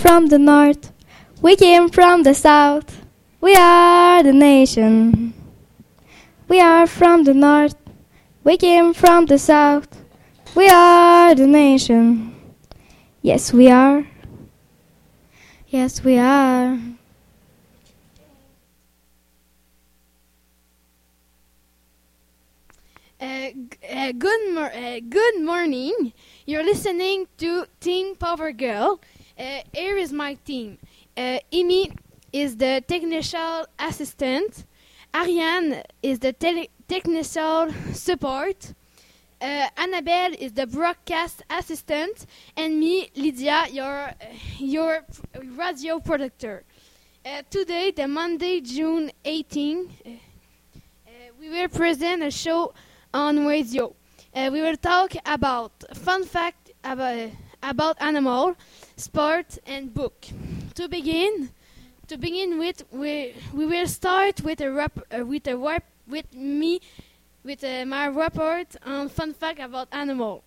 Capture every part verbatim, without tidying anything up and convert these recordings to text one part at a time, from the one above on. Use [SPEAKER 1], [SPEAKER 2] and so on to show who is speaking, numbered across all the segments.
[SPEAKER 1] from the north. We came from the south. We are the nation. We are from the north. We came from the south. We are the nation. Yes, we are. Yes, we are.
[SPEAKER 2] Uh, g- uh, good, mor- uh, good morning. You're listening to Teen Power Girl. Uh, here is my team. Uh, Amy is the technical assistant. Ariane is the tele- technical support. Uh, Annabelle is the broadcast assistant. And me, Lydia, your, your radio producer. Uh, today, the Monday, June eighteenth, uh, uh, we will present a show on radio. Uh, we will talk about fun fact about, about animal, sport, and book. To begin, to begin with, we we will start with a rap, uh, with a rap, with me, with uh, my report on fun fact about animal.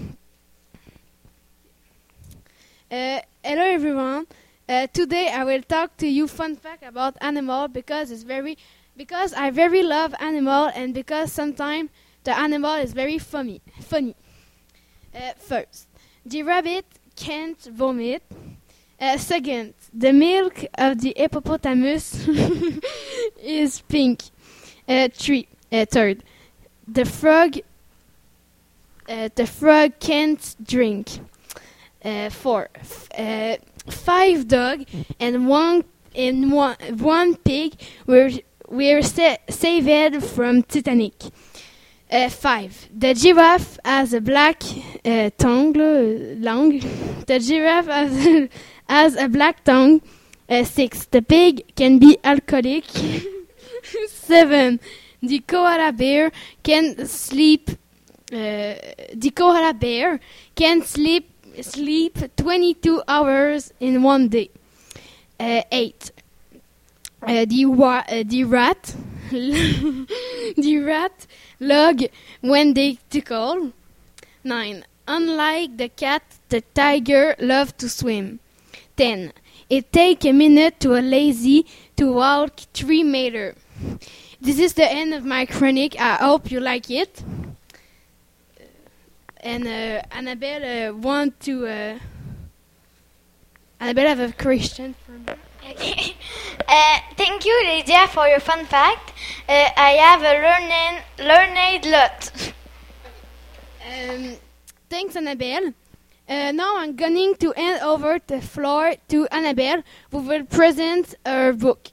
[SPEAKER 2] Uh, hello everyone. Uh, today I will talk to you fun fact about animal because it's very because I very love animal and because sometimes the animal is very funny. Funny. Uh, first, the rabbit can't vomit. Uh, second, the milk of the hippopotamus is pink. Uh, three. Uh, third, the frog. Uh, the frog can't drink. Uh, four. F- uh, five dog and one and one one pig were were sa- saved from Titanic. Uh, five. The giraffe has a black uh, tongue. Long. The giraffe has, has a black tongue. Uh, six. The pig can be alcoholic. Seven. The koala bear can sleep. Uh, the koala bear can sleep sleep twenty-two hours in one day. Uh, eight. Uh, the wa- uh, the rat. the rat log when they tickle. Nine. Unlike the cat, the tiger loves to swim. Ten. It takes a minute to a lazy to walk three meters. This is the end of my chronic. I hope you like it. And uh, Annabelle uh, want to. Uh, Annabelle have a question for me.
[SPEAKER 3] Okay. Uh, thank you, Lydia, for your fun fact. Uh, I have a learning learned lot.
[SPEAKER 2] Um, thanks, Annabelle. Uh, now I'm going to hand over the floor to Annabelle, who will present her book.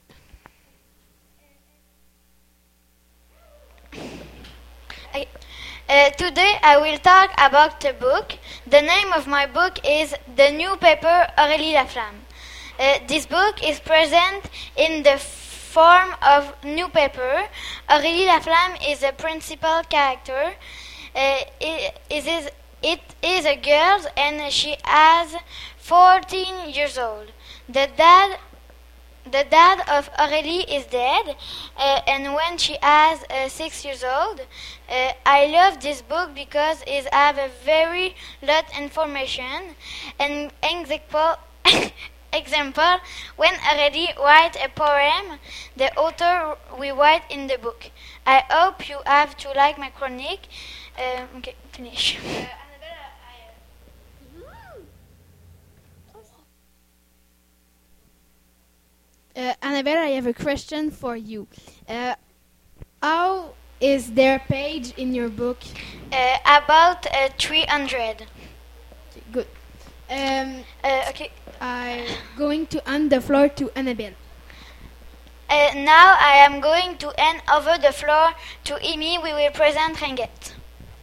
[SPEAKER 3] I, uh, today I will talk about the book. The name of my book is The New Paper, Aurélie Laflamme. Uh, this book is present in the form of new paper. Aurélie Laflamme is a principal character. Uh, it, it, is, it is a girl and she has fourteen years old. The dad The dad of Aurélie is dead, uh, and when she has uh, six years old, uh, I love this book because it have a very lot information. And example, example, when Aurélie write a poem, the author will write in the book. I hope you have to like my chronique. Uh, okay, finish.
[SPEAKER 2] Uh, Annabelle, I have a question for you. Uh, how is there page in your book?
[SPEAKER 3] Uh, about uh, three hundred.
[SPEAKER 2] Good. Um,
[SPEAKER 3] Uh, okay.
[SPEAKER 2] I'm going to hand the floor to Annabelle.
[SPEAKER 3] Uh, now I am going to hand over the floor to Amy. We will present Ringuette.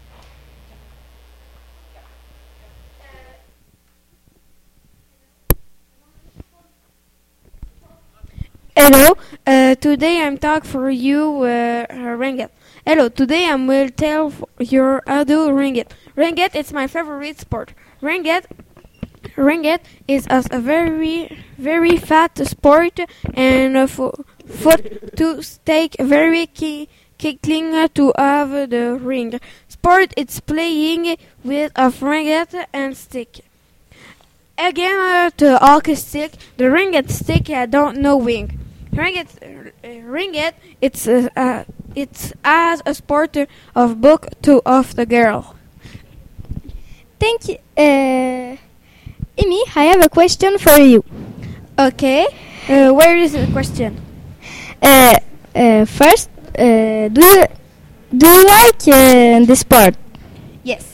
[SPEAKER 4] Hello, uh, today I'm talk for you, uh, Ringuette. Hello, today I will tell you how to Ringuette. Ringuette is my favorite sport. Ringuette, Ringuette is as a very, very fat sport and uh, for foot to take very key, kickling to have the ring. Sport it's playing with a ringuette and stick. again uh, to hockey stick. The ringgit stick uh, don't know wing. Ringgit, uh, ringgit. It's uh, uh, it's as a sport of book to of the girl.
[SPEAKER 1] Thank you. Uh, Amy, I have a question for you.
[SPEAKER 4] Okay. Uh, where is the question?
[SPEAKER 1] Uh, uh, first, uh, do you do you like uh, the sport?
[SPEAKER 4] Yes.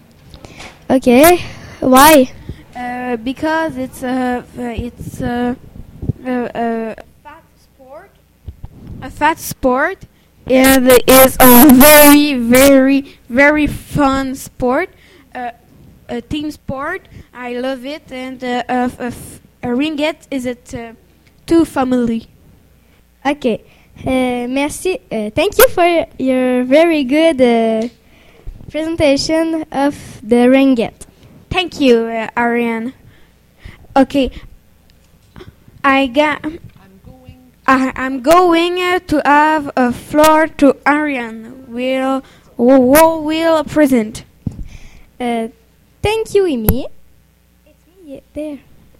[SPEAKER 1] Okay. Why?
[SPEAKER 4] Uh, because it's a uh, it's a, a, a fat sport. A fat sport, and it is a very very very fun sport. Uh, a team sport. I love it, and uh, a, a, a ringgit is it uh, too family.
[SPEAKER 1] Okay. Uh, merci. Uh, thank you for your very good uh, presentation of the ringgit.
[SPEAKER 4] Thank you, uh, Ariane. Okay, I got. I, I'm going uh, to have a floor to Ariane. Will will will present.
[SPEAKER 1] Uh, thank you, Amy. It's me there.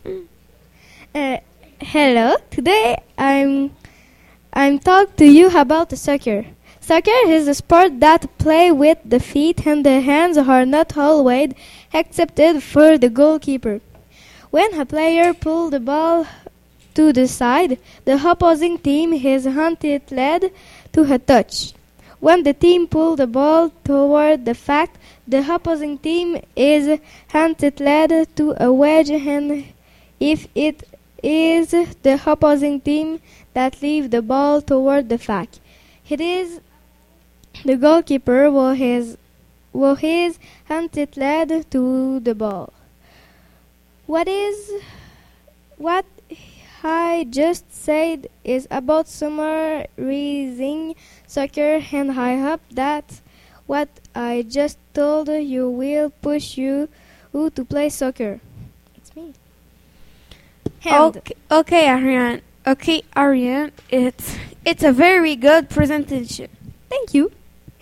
[SPEAKER 1] Uh, hello. Today I'm I'm talking to you about soccer. Soccer is a sport that play with the feet and the hands are not always accepted for the goalkeeper. When a player pulls the ball to the side, the opposing team is hunted led to a touch. When the team pulls the ball toward the fact, the opposing team is hunted led to a wedge, and if it is the opposing team that leave the ball toward the fact, it is the goalkeeper who is, who is hunted led to the ball. What is what I just said is about summarizing soccer, and I hope that what I just told you will push you to play soccer. It's me. Hand.
[SPEAKER 4] Okay, okay, Ariane. Okay, Ariane. It's it's a very good presentation.
[SPEAKER 1] Thank you.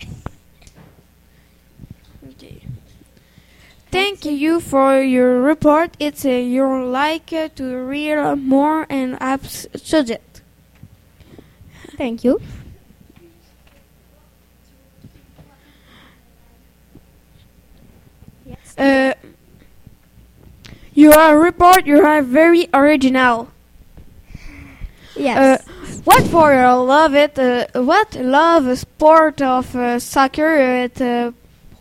[SPEAKER 4] Okay. Thank you for your report. It's uh, your like uh, to read more and apps subject.
[SPEAKER 1] Thank you. Yes.
[SPEAKER 4] Uh, your report, you are very original.
[SPEAKER 1] Yes.
[SPEAKER 4] Uh, what for you love it? Uh, what love a sport of uh, soccer? It, uh,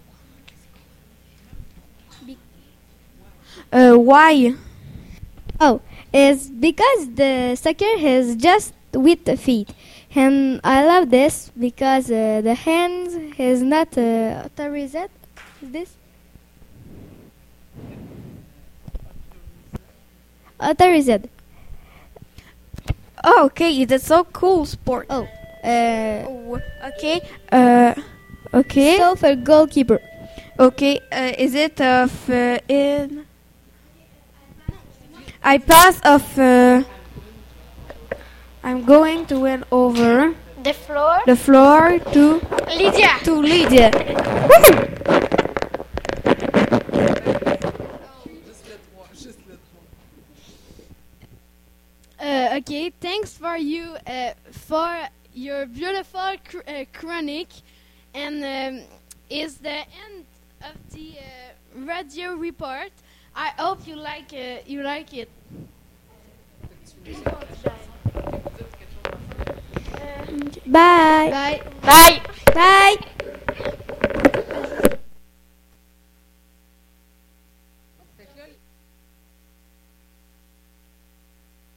[SPEAKER 4] uh, why?
[SPEAKER 1] Oh, it's because the soccer is just with the feet, and I love this because uh, the hands is not uh, authorized. Is this authorized?
[SPEAKER 4] Oh, okay, that's so cool sport.
[SPEAKER 1] Oh, uh,
[SPEAKER 4] Oh, okay. Uh, okay.
[SPEAKER 1] so for goalkeeper.
[SPEAKER 4] Okay. Uh, is it of uh, in? I pass of. Uh, I'm going to win over
[SPEAKER 3] The floor.
[SPEAKER 4] the floor to
[SPEAKER 3] Lydia.
[SPEAKER 4] to Lydia.
[SPEAKER 2] Uh, okay, thanks for you uh, for your beautiful cr- uh, chronic, and um, is the end of the uh, radio report. I hope you like uh, you like it.
[SPEAKER 1] Bye.
[SPEAKER 2] Bye.
[SPEAKER 3] Bye.
[SPEAKER 1] Bye.